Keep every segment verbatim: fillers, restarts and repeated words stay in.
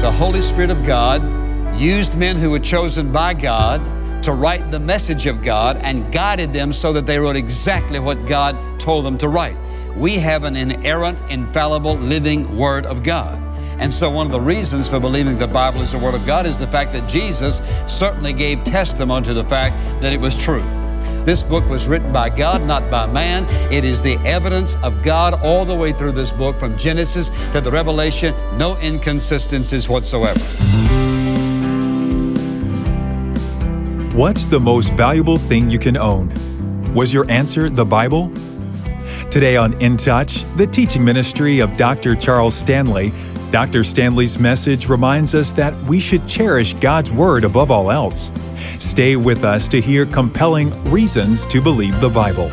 the Holy Spirit of God used men who were chosen by God to write the message of God and guided them so that they wrote exactly what God told them to write. We have an inerrant, infallible, living Word of God. And so one of the reasons for believing the Bible is the Word of God is the fact that Jesus certainly gave testimony to the fact that it was true. This book was written by God, not by man. It is the evidence of God all the way through this book, from Genesis to the Revelation, no inconsistencies whatsoever. What's the most valuable thing you can own? Was your answer the Bible? Today on In Touch, the teaching ministry of Doctor Charles Stanley, Doctor Stanley's message reminds us that we should cherish God's Word above all else. Stay with us to hear compelling reasons to believe the Bible.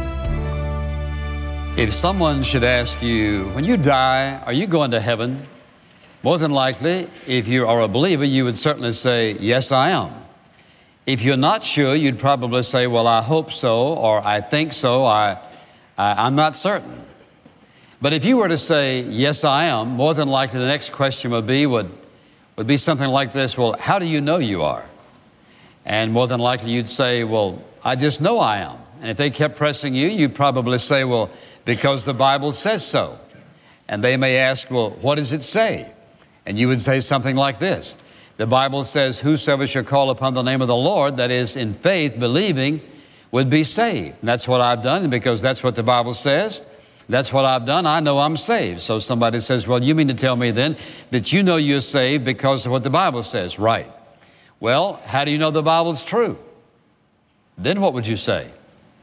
If someone should ask you, when you die, are you going to heaven? More than likely, if you are a believer, you would certainly say, yes, I am. If you're not sure, you'd probably say, well, I hope so, or I think so, I, I, I'm not certain. But if you were to say, yes, I am, more than likely the next question would be, would, would be something like this, well, how do you know you are? And more than likely you'd say, well, I just know I am. And if they kept pressing you, you'd probably say, well, because the Bible says so. And they may ask, well, what does it say? And you would say something like this. The Bible says, whosoever shall call upon the name of the Lord, that is, in faith, believing, would be saved. And that's what I've done, and because that's what the Bible says, that's what I've done, I know I'm saved. So somebody says, well, you mean to tell me then that you know you're saved because of what the Bible says? Right. Well, how do you know the Bible's true? Then what would you say?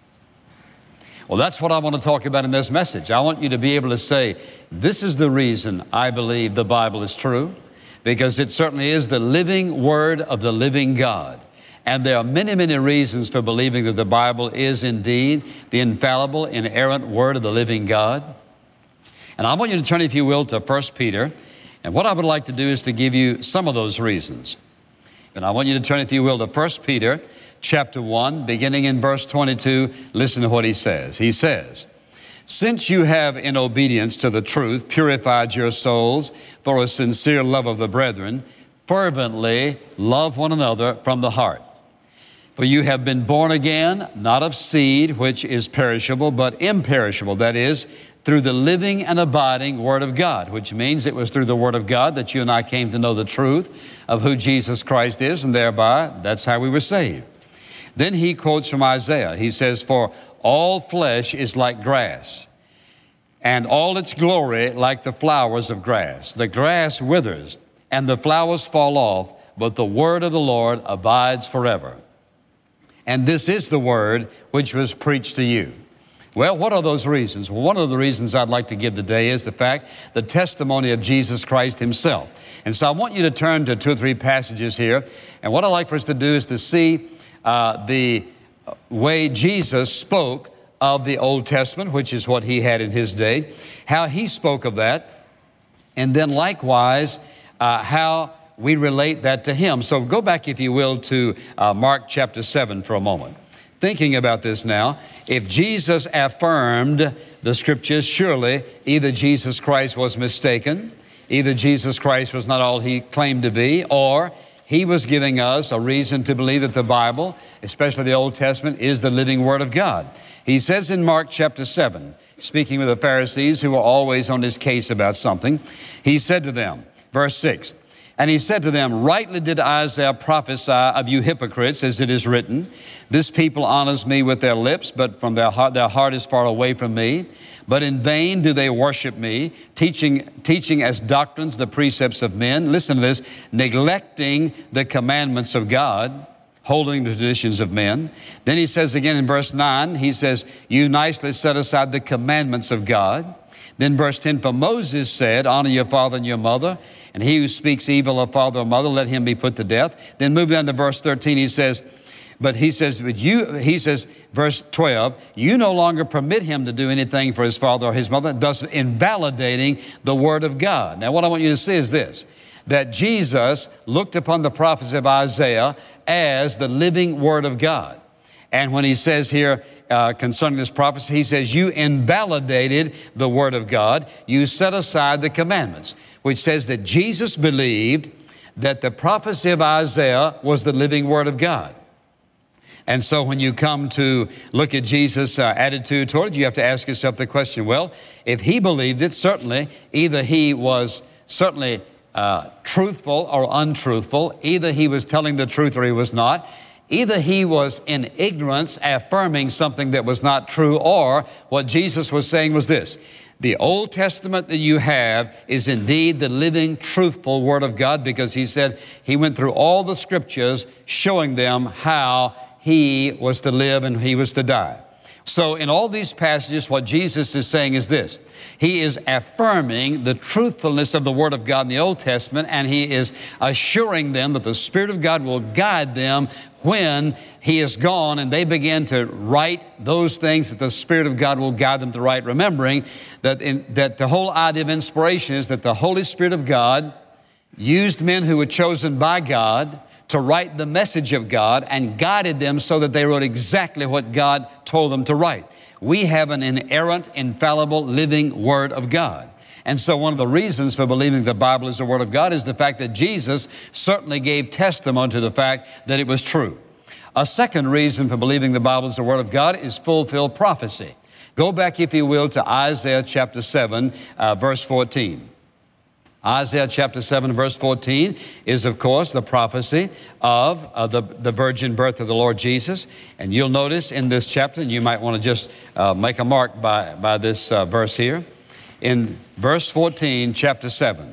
Well, that's what I want to talk about in this message. I want you to be able to say, this is the reason I believe the Bible is true, because it certainly is the living Word of the living God. And there are many, many reasons for believing that the Bible is indeed the infallible, inerrant Word of the living God. And I want you to turn, if you will, to First Peter. And what I would like to do is to give you some of those reasons. And I want you to turn, if you will, to First Peter chapter one, beginning in verse twenty-two. Listen to what he says. He says, since you have, in obedience to the truth, purified your souls for a sincere love of the brethren, fervently love one another from the heart. For you have been born again, not of seed which is perishable, but imperishable, that is, through the living and abiding Word of God, which means it was through the Word of God that you and I came to know the truth of who Jesus Christ is, and thereby, that's how we were saved. Then he quotes from Isaiah. He says, for all flesh is like grass, and all its glory like the flowers of grass. The grass withers, and the flowers fall off, but the word of the Lord abides forever. And this is the word which was preached to you. Well, what are those reasons? Well, one of the reasons I'd like to give today is the fact, the testimony of Jesus Christ himself. And so I want you to turn to two or three passages here. And what I'd like for us to do is to see uh, the way Jesus spoke of the Old Testament, which is what he had in his day, how he spoke of that, and then likewise, uh, how we relate that to him. So go back, if you will, to uh, Mark chapter seven for a moment. Thinking about this now, if Jesus affirmed the Scriptures, surely either Jesus Christ was mistaken, either Jesus Christ was not all he claimed to be, or he was giving us a reason to believe that the Bible, especially the Old Testament, is the living Word of God. He says in Mark chapter seven, speaking with the Pharisees who were always on his case about something, he said to them, verse six, and he said to them, rightly did Isaiah prophesy of you hypocrites, as it is written, this people honors me with their lips, but from their heart, their heart is far away from me. But in vain do they worship me, teaching, teaching as doctrines the precepts of men. Listen to this, neglecting the commandments of God, holding the traditions of men. Then he says again in verse nine, he says, you nicely set aside the commandments of God. Then verse ten, for Moses said, honor your father and your mother, and he who speaks evil of father or mother, let him be put to death. Then move down to verse thirteen, he says, but he says, but you, he says, verse twelve, you no longer permit him to do anything for his father or his mother, thus invalidating the word of God. Now what I want you to see is this, that Jesus looked upon the prophecy of Isaiah as the living Word of God. And when he says here, uh, concerning this prophecy. He says, you invalidated the Word of God. You set aside the commandments, which says that Jesus believed that the prophecy of Isaiah was the living Word of God. And so when you come to look at Jesus' uh, attitude toward it, you have to ask yourself the question, well, if he believed it, certainly either he was certainly uh, truthful or untruthful, either he was telling the truth or he was not, either he was in ignorance affirming something that was not true, or what Jesus was saying was this: the Old Testament that you have is indeed the living, truthful Word of God, because he said he went through all the Scriptures showing them how he was to live and he was to die. So in all these passages, what Jesus is saying is this: he is affirming the truthfulness of the Word of God in the Old Testament, and he is assuring them that the Spirit of God will guide them when he is gone and they begin to write those things that the Spirit of God will guide them to write, remembering that, in, that the whole idea of inspiration is that the Holy Spirit of God used men who were chosen by God to write the message of God and guided them so that they wrote exactly what God told them to write. We have an inerrant, infallible, living Word of God. And so one of the reasons for believing the Bible is the Word of God is the fact that Jesus certainly gave testimony to the fact that it was true. A second reason for believing the Bible is the Word of God is fulfilled prophecy. Go back, if you will, to Isaiah chapter seven, uh, verse fourteen. Isaiah chapter seven, verse fourteen is, of course, the prophecy of uh, the, the virgin birth of the Lord Jesus. And you'll notice in this chapter, and you might want to just uh, make a mark by, by this uh, verse here. In verse fourteen, chapter seven,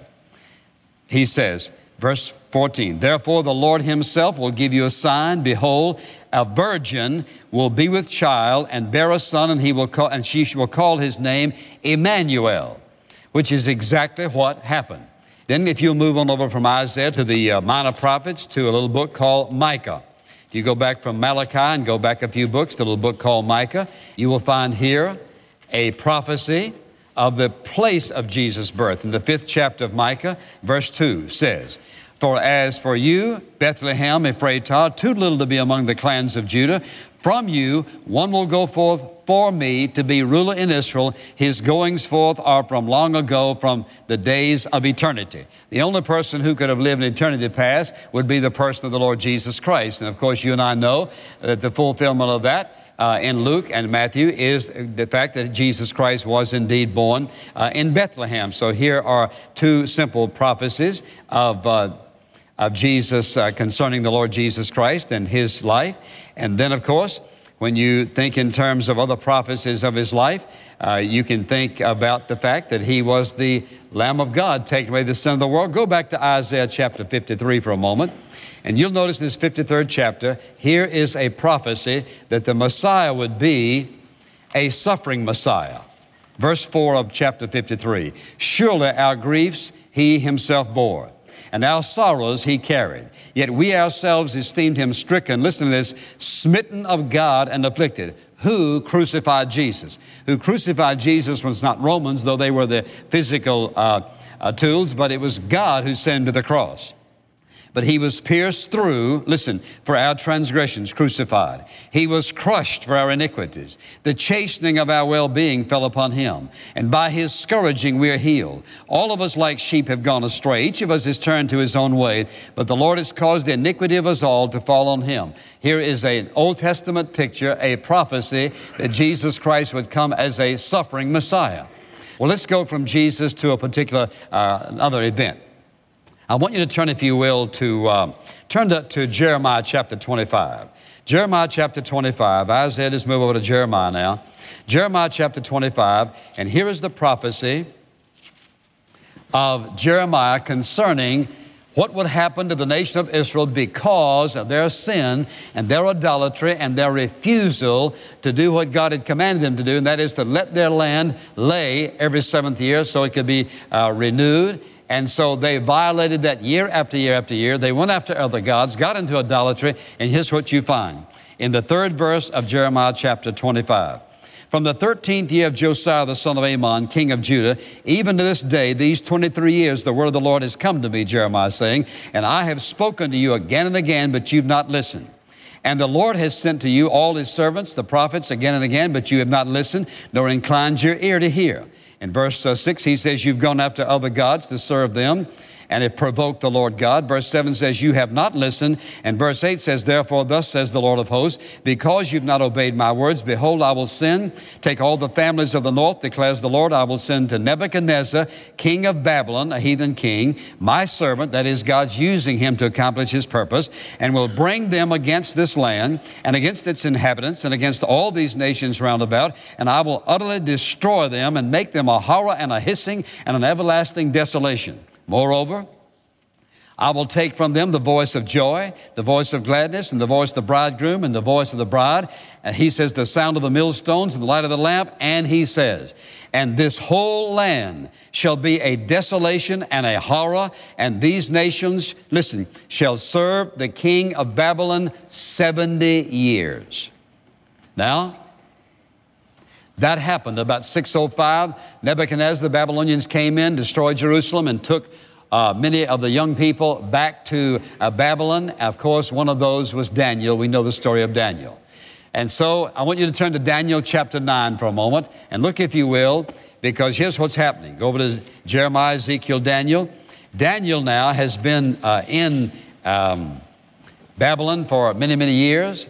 he says, verse fourteen, therefore the Lord himself will give you a sign. Behold, a virgin will be with child and bear a son, and he will call, and she will call his name Emmanuel, which is exactly what happened. Then if you'll move on over from Isaiah to the uh, minor prophets, to a little book called Micah. If you go back from Malachi and go back a few books to a little book called Micah, you will find here a prophecy of the place of Jesus' birth. In the fifth chapter of Micah, verse two says, for as for you, Bethlehem Ephratah, too little to be among the clans of Judah, from you one will go forth for me to be ruler in Israel. His goings forth are from long ago, from the days of eternity. The only person who could have lived in eternity past would be the person of the Lord Jesus Christ. And of course, you and I know that the fulfillment of that Uh, in Luke and Matthew is the fact that Jesus Christ was indeed born uh, in Bethlehem. So here are two simple prophecies of, uh, of Jesus uh, concerning the Lord Jesus Christ and his life. And then, of course, when you think in terms of other prophecies of his life, uh, you can think about the fact that he was the Lamb of God taking away the sin of the world. Go back to Isaiah chapter fifty-three for a moment. And you'll notice in this fifty-third chapter, here is a prophecy that the Messiah would be a suffering Messiah. Verse four of chapter fifty-three, surely our griefs he himself bore, and our sorrows he carried. Yet we ourselves esteemed him stricken, listen to this, smitten of God and afflicted. Who crucified Jesus? Who crucified Jesus was not Romans, though they were the physical uh, uh, tools, but it was God who sent him to the cross. But he was pierced through, listen, for our transgressions, crucified. He was crushed for our iniquities. The chastening of our well-being fell upon him, and by his scourging we are healed. All of us like sheep have gone astray. Each of us has turned to his own way, but the Lord has caused the iniquity of us all to fall on him. Here is an Old Testament picture, a prophecy that Jesus Christ would come as a suffering Messiah. Well, let's go from Jesus to a particular, uh, another event. I want you to turn, if you will, to uh, turn to, to Jeremiah chapter twenty-five. Jeremiah chapter twenty-five. Isaiah, just move over to Jeremiah now. Jeremiah chapter twenty-five, and here is the prophecy of Jeremiah concerning what would happen to the nation of Israel because of their sin and their idolatry and their refusal to do what God had commanded them to do, and that is to let their land lay every seventh year so it could be uh, renewed. And so they violated that year after year after year. They went after other gods, got into idolatry, and here's what you find. In the third verse of Jeremiah chapter twenty-five. From the thirteenth year of Josiah, the son of Ammon, king of Judah, even to this day, these twenty-three years, the word of the Lord has come to me, Jeremiah saying, and I have spoken to you again and again, but you've not listened. And the Lord has sent to you all his servants, the prophets, again and again, but you have not listened, nor inclined your ear to hear. In verse uh, six, he says, you've gone after other gods to serve them, and have provoked the Lord God. Verse seven says, you have not listened. And verse eight says, therefore, thus says the Lord of hosts, because you've not obeyed my words, behold, I will send, take all the families of the north, declares the Lord, I will send to Nebuchadnezzar, king of Babylon, a heathen king, my servant, that is, God's using him to accomplish his purpose, and will bring them against this land, and against its inhabitants, and against all these nations round about, and I will utterly destroy them, and make them a horror and a hissing and an everlasting desolation. Moreover, I will take from them the voice of joy, the voice of gladness, and the voice of the bridegroom, and the voice of the bride. And he says, the sound of the millstones and the light of the lamp. And he says, and this whole land shall be a desolation and a horror, and these nations, listen, shall serve the king of Babylon seventy years. Now, that happened about six oh five. Nebuchadnezzar, the Babylonians came in, destroyed Jerusalem, and took uh, many of the young people back to uh, Babylon. Of course, one of those was Daniel. We know the story of Daniel. And so I want you to turn to Daniel chapter nine for a moment and look, if you will, because here's what's happening. Go over to Jeremiah, Ezekiel, Daniel. Daniel now has been uh, in um, Babylon for many, many years.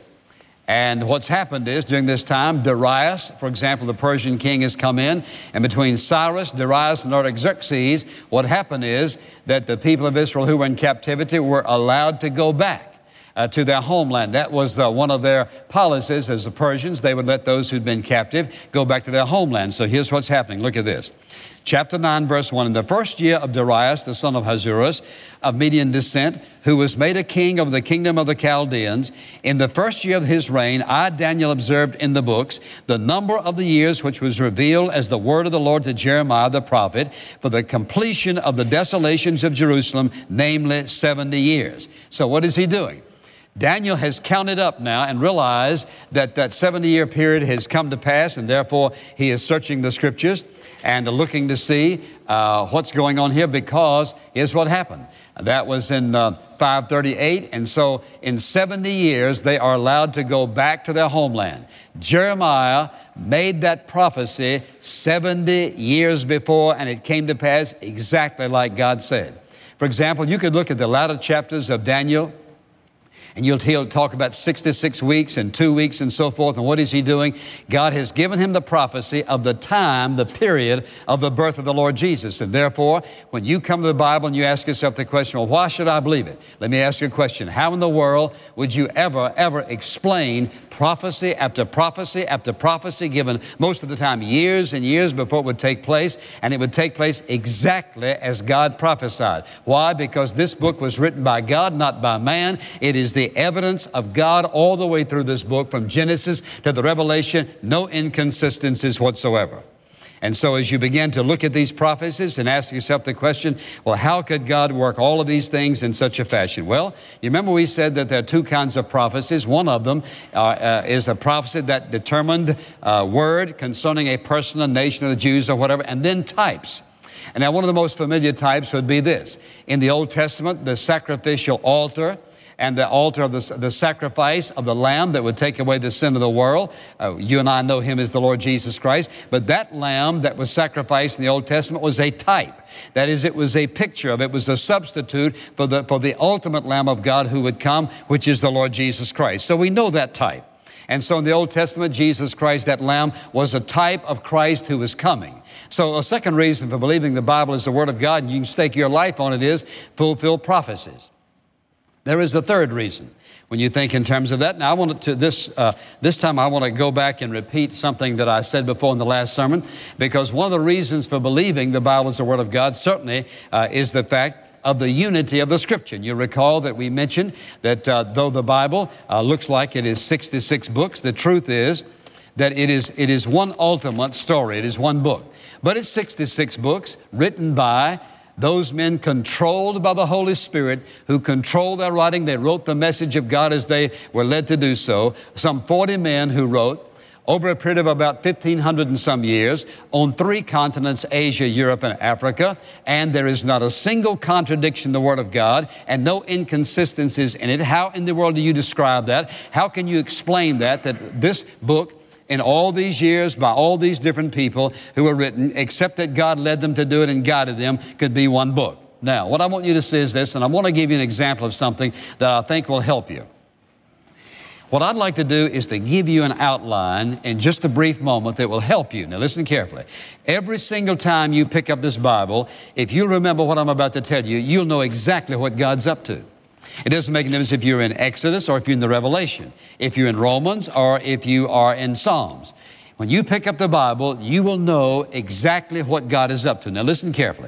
And what's happened is, during this time, Darius, for example, the Persian king has come in, and between Cyrus, Darius, and Artaxerxes, what happened is that the people of Israel who were in captivity were allowed to go back uh, to their homeland. That was uh, one of their policies as the Persians. They would let those who'd been captive go back to their homeland. So here's what's happening. Look at this. Chapter nine, verse one, in the first year of Darius, the son of Ahasuerus, of Median descent, who was made a king of the kingdom of the Chaldeans, in the first year of his reign, I, Daniel, observed in the books the number of the years which was revealed as the word of the Lord to Jeremiah the prophet for the completion of the desolations of Jerusalem, namely seventy years. So what is he doing? Daniel has counted up now and realized that that seventy-year period has come to pass, and therefore he is searching the Scriptures and looking to see uh, what's going on here, because here's what happened. That was in uh, five thirty-eight, and so in seventy years they are allowed to go back to their homeland. Jeremiah made that prophecy seventy years before, and it came to pass exactly like God said. For example, you could look at the latter chapters of Daniel, and you'll he'll talk about sixty-six weeks and two weeks and so forth. And what is he doing? God has given him the prophecy of the time, the period of the birth of the Lord Jesus. And therefore, when you come to the Bible and you ask yourself the question, well, why should I believe it? Let me ask you a question. How in the world would you ever, ever explain prophecy after prophecy after prophecy, given most of the time years and years before it would take place, and it would take place exactly as God prophesied? Why? Because this book was written by God, not by man. It is the evidence of God all the way through this book, from Genesis to the Revelation, no inconsistencies whatsoever. And so as you begin to look at these prophecies and ask yourself the question, well, how could God work all of these things in such a fashion? Well, you remember we said that there are two kinds of prophecies. One of them uh, uh, is a prophecy that determined uh, word concerning a person, a nation, of the Jews or whatever, and then types. And now one of the most familiar types would be this. In the Old Testament, the sacrificial altar, and the altar of the, the sacrifice of the Lamb that would take away the sin of the world. Uh, you and I know him as the Lord Jesus Christ. But that Lamb that was sacrificed in the Old Testament was a type. That is, it was a picture of, it was a substitute for the, for the ultimate Lamb of God who would come, which is the Lord Jesus Christ. So we know that type. And so in the Old Testament, Jesus Christ, that Lamb, was a type of Christ who was coming. So a second reason for believing the Bible is the Word of God, and you can stake your life on it, is fulfill prophecies. There is a third reason when you think in terms of that. Now, I want to this uh, this time I want to go back and repeat something that I said before in the last sermon, because one of the reasons for believing the Bible is the Word of God certainly uh, is the fact of the unity of the Scripture. You recall that we mentioned that uh, though the Bible uh, looks like it is sixty-six books, the truth is that it is it is one ultimate story. It is one book, but it's sixty-six books written by those men controlled by the Holy Spirit, who controlled their writing. They wrote the message of God as they were led to do so. Some forty men who wrote, over a period of about fifteen hundred and some years on three continents, Asia, Europe, and Africa. And there is not a single contradiction in the Word of God and no inconsistencies in it. How in the world do you describe that? How can you explain that, that this book in all these years by all these different people who were written, except that God led them to do it and guided them, could be one book? Now, what I want you to see is this, and I want to give you an example of something that I think will help you. What I'd like to do is to give you an outline in just a brief moment that will help you. Now listen carefully. Every single time you pick up this Bible, if you remember what I'm about to tell you, you'll know exactly what God's up to. It doesn't make any difference if you're in Exodus or if you're in the Revelation, if you're in Romans or if you are in Psalms. When you pick up the Bible, you will know exactly what God is up to. Now listen carefully.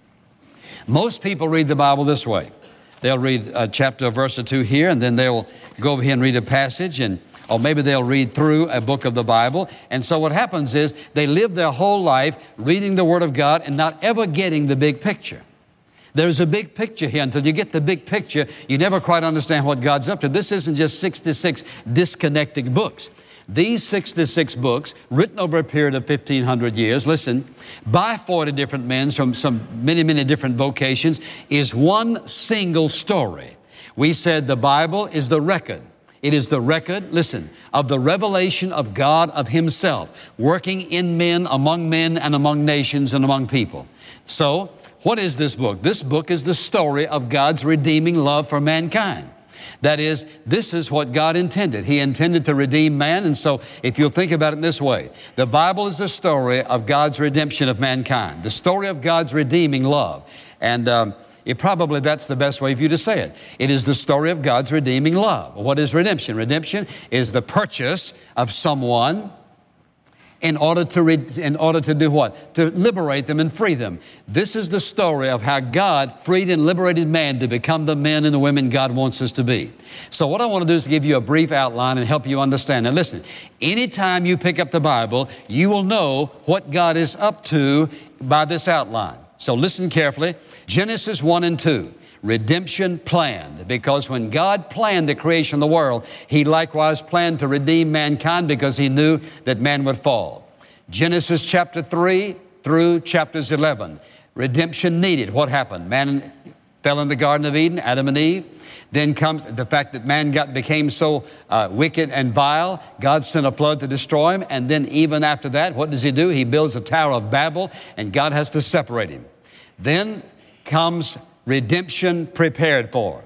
Most people read the Bible this way. They'll read a chapter, a verse or two here, and then they'll go over here and read a passage, and or maybe they'll read through a book of the Bible. And so what happens is they live their whole life reading the Word of God and not ever getting the big picture. There's a big picture here. Until you get the big picture, you never quite understand what God's up to. This isn't just sixty-six disconnected books. These sixty-six books, written over a period of fifteen hundred years, listen, by forty different men from some many, many different vocations, is one single story. We said the Bible is the record. It is the record, listen, of the revelation of God, of Himself, working in men, among men, and among nations, and among people. So, what is this book? This book is the story of God's redeeming love for mankind. That is, this is what God intended. He intended to redeem man, and so if you'll think about it in this way, the Bible is the story of God's redemption of mankind, the story of God's redeeming love. And um, it probably that's the best way for you to say it. It is the story of God's redeeming love. What is redemption? Redemption is the purchase of someone in order to re- in order to do what? To liberate them and free them. This is the story of how God freed and liberated man to become the men and the women God wants us to be. So what I want to do is give you a brief outline and help you understand. Now listen, anytime you pick up the Bible, you will know what God is up to by this outline. So listen carefully. Genesis one and two. Redemption planned, because when God planned the creation of the world, He likewise planned to redeem mankind because He knew that man would fall. Genesis chapter three through chapters eleven. Redemption needed. What happened? Man fell in the Garden of Eden, Adam and Eve. Then comes the fact that man got became so uh, wicked and vile, God sent a flood to destroy him. And then even after that, what does He do? He builds a Tower of Babel, and God has to separate him. Then comes redemption prepared for.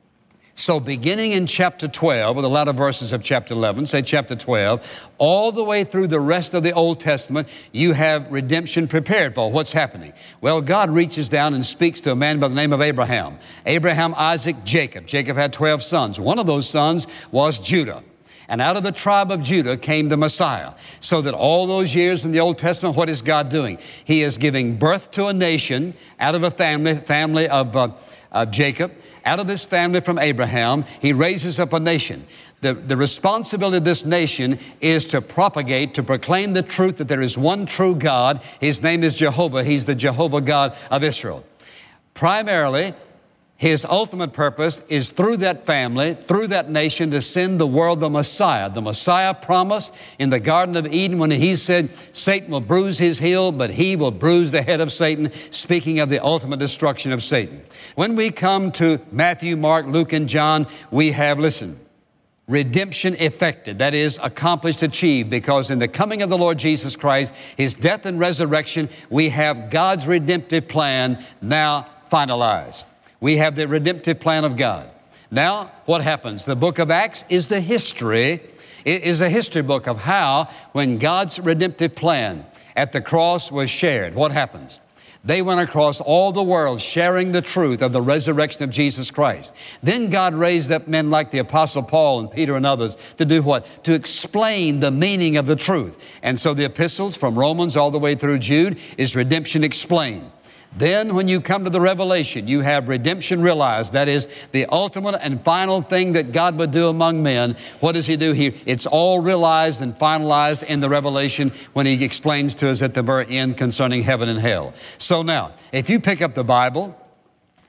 So beginning in chapter twelve, or the latter verses of chapter eleven, say chapter twelve, all the way through the rest of the Old Testament, you have redemption prepared for. What's happening? Well, God reaches down and speaks to a man by the name of Abraham. Abraham, Isaac, Jacob. Jacob had twelve sons. One of those sons was Judah. And out of the tribe of Judah came the Messiah. So that all those years in the Old Testament, what is God doing? He is giving birth to a nation out of a family, family of, uh, of Jacob. Out of this family from Abraham, He raises up a nation. The, the responsibility of this nation is to propagate, to proclaim the truth that there is one true God. His name is Jehovah. He's the Jehovah God of Israel. Primarily, His ultimate purpose is through that family, through that nation, to send the world the Messiah. The Messiah promised in the Garden of Eden when He said, Satan will bruise his heel, but He will bruise the head of Satan, speaking of the ultimate destruction of Satan. When we come to Matthew, Mark, Luke, and John, we have, listen, redemption effected, that is, accomplished, achieved, because in the coming of the Lord Jesus Christ, His death and resurrection, we have God's redemptive plan now finalized. We have the redemptive plan of God. Now, what happens? The book of Acts is the history, it is a history book of how, when God's redemptive plan at the cross was shared, what happens? They went across all the world sharing the truth of the resurrection of Jesus Christ. Then God raised up men like the Apostle Paul and Peter and others to do what? To explain the meaning of the truth. And so the epistles from Romans all the way through Jude is redemption explained. Then when you come to the Revelation, you have redemption realized. That is the ultimate and final thing that God would do among men. What does He do here? It's all realized and finalized in the Revelation when He explains to us at the very end concerning heaven and hell. So now, if you pick up the Bible,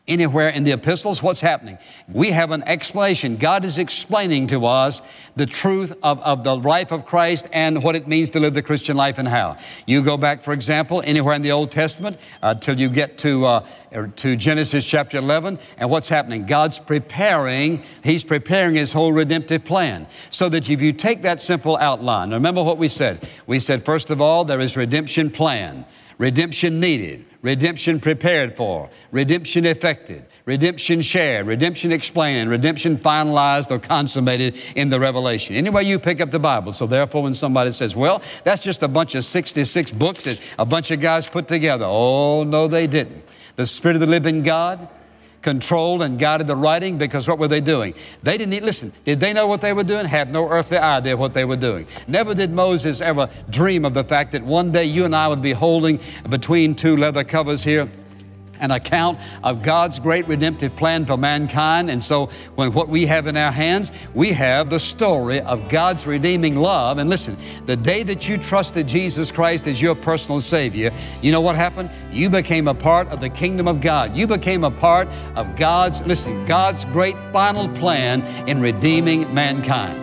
Anywhere in the epistles, what's happening? We have an explanation. God is explaining to us the truth of, of the life of Christ and what it means to live the Christian life and how. You go back, for example, anywhere in the Old Testament uh, till you get to uh, to Genesis chapter eleven, and what's happening? God's preparing, He's preparing His whole redemptive plan. So that if you take that simple outline, remember what we said. We said, first of all, there is redemption plan, redemption needed, redemption prepared for, redemption effected, redemption shared, redemption explained, and redemption finalized or consummated in the Revelation. Anyway, you pick up the Bible. So therefore, when somebody says, well, that's just a bunch of sixty-six books that a bunch of guys put together. Oh, no, they didn't. The Spirit of the living God controlled and guided the writing, because what were they doing? They didn't, listen, did they know what they were doing? Had no earthly idea what they were doing. Never did Moses ever dream of the fact that one day you and I would be holding between two leather covers here an account of God's great redemptive plan for mankind. And so when what we have in our hands, we have the story of God's redeeming love. And listen, the day that you trusted Jesus Christ as your personal Savior, you know what happened? You became a part of the kingdom of God. You became a part of God's, listen, God's great final plan in redeeming mankind.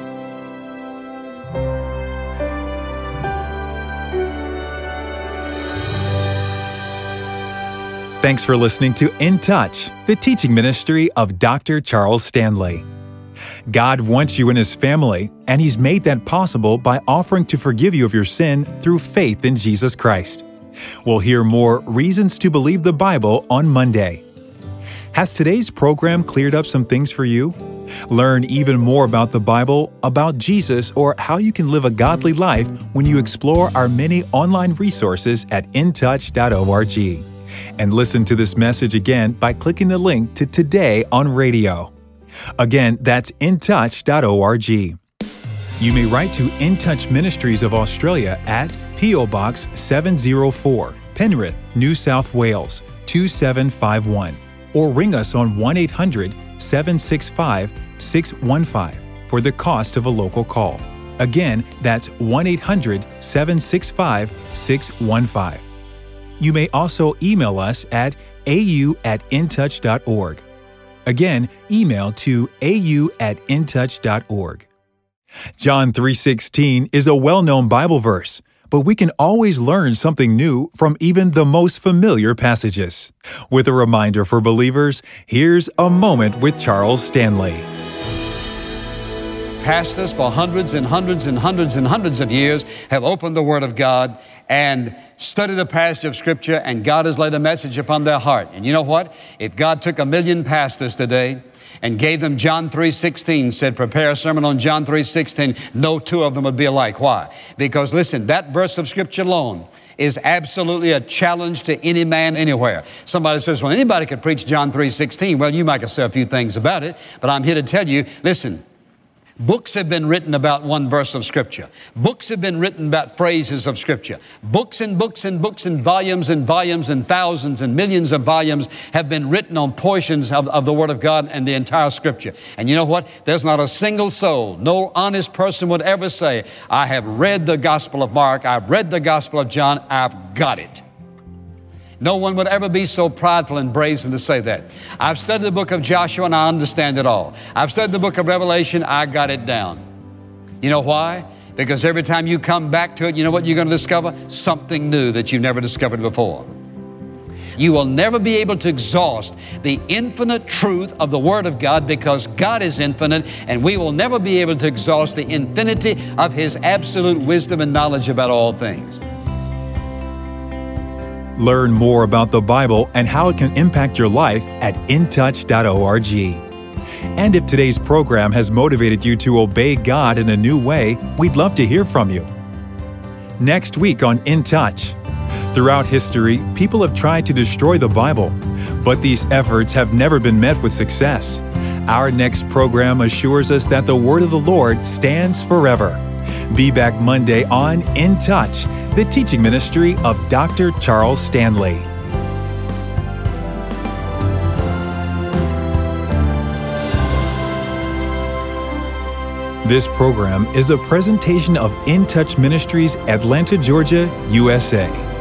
Thanks for listening to In Touch, the teaching ministry of Doctor Charles Stanley. God wants you in His family, and He's made that possible by offering to forgive you of your sin through faith in Jesus Christ. We'll hear more Reasons to Believe the Bible on Monday. Has today's program cleared up some things for you? Learn even more about the Bible, about Jesus, or how you can live a godly life when you explore our many online resources at in touch dot org. And listen to this message again by clicking the link to Today on Radio. Again, that's in touch dot org. You may write to In Touch Ministries of Australia at P O Box seven oh four, Penrith, New South Wales two seven five one, or ring us on one eight hundred seven six five six one five for the cost of a local call. Again, that's one eight hundred seven six five six one five. You may also email us at a u at in touch dot org. Again, email to a u at in touch dot org. John three sixteen is a well-known Bible verse, but we can always learn something new from even the most familiar passages. With a reminder for believers, here's A Moment with Charles Stanley. Pastors for hundreds and hundreds and hundreds and hundreds of years have opened the Word of God and studied a passage of Scripture, and God has laid a message upon their heart. And you know what? If God took a million pastors today and gave them John three sixteen, said, prepare a sermon on John three sixteen, no two of them would be alike. Why? Because listen, that verse of Scripture alone is absolutely a challenge to any man anywhere. Somebody says, well, anybody could preach John three sixteen. Well, you might say a few things about it, but I'm here to tell you, listen, books have been written about one verse of Scripture. Books have been written about phrases of Scripture. Books and books and books and volumes and volumes and thousands and millions of volumes have been written on portions of, of the Word of God and the entire Scripture. And you know what? There's not a single soul, no honest person would ever say, I have read the Gospel of Mark, I've read the Gospel of John, I've got it. No one would ever be so prideful and brazen to say that. I've studied the book of Joshua and I understand it all. I've studied the book of Revelation, I got it down. You know why? Because every time you come back to it, you know what you're going to discover? Something new that you've never discovered before. You will never be able to exhaust the infinite truth of the Word of God, because God is infinite, and we will never be able to exhaust the infinity of His absolute wisdom and knowledge about all things. Learn more about the Bible and how it can impact your life at in touch dot org. And if today's program has motivated you to obey God in a new way, we'd love to hear from you. Next week on In Touch. Throughout history, people have tried to destroy the Bible, but these efforts have never been met with success. Our next program assures us that the Word of the Lord stands forever. Be back Monday on In Touch, the teaching ministry of Doctor Charles Stanley. This program is a presentation of In Touch Ministries, Atlanta, Georgia, U S A.